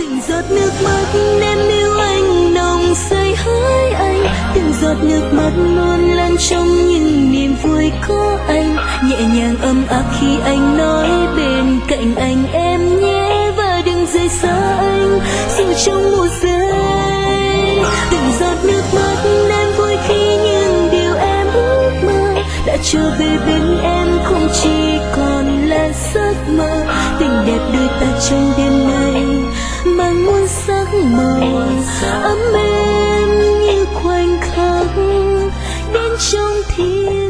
từng giọt nước mắt em yêu anh nồng say hỡi anh, từng giọt nước mắt luôn lan trong những niềm vui có anh, nhẹ nhàng ấm áp khi anh nói bên cạnh anh em nhé, và đừng rời xa anh dù trong một giây. Từng giọt nước mắt em vui khi những điều em ước mơ đã trở về bên em, không chỉ còn là giấc mơ. Tình đẹp đôi ta trong đêm nay mang muôn sắc màu ấm êm như khoảnh khắc đến trong thiên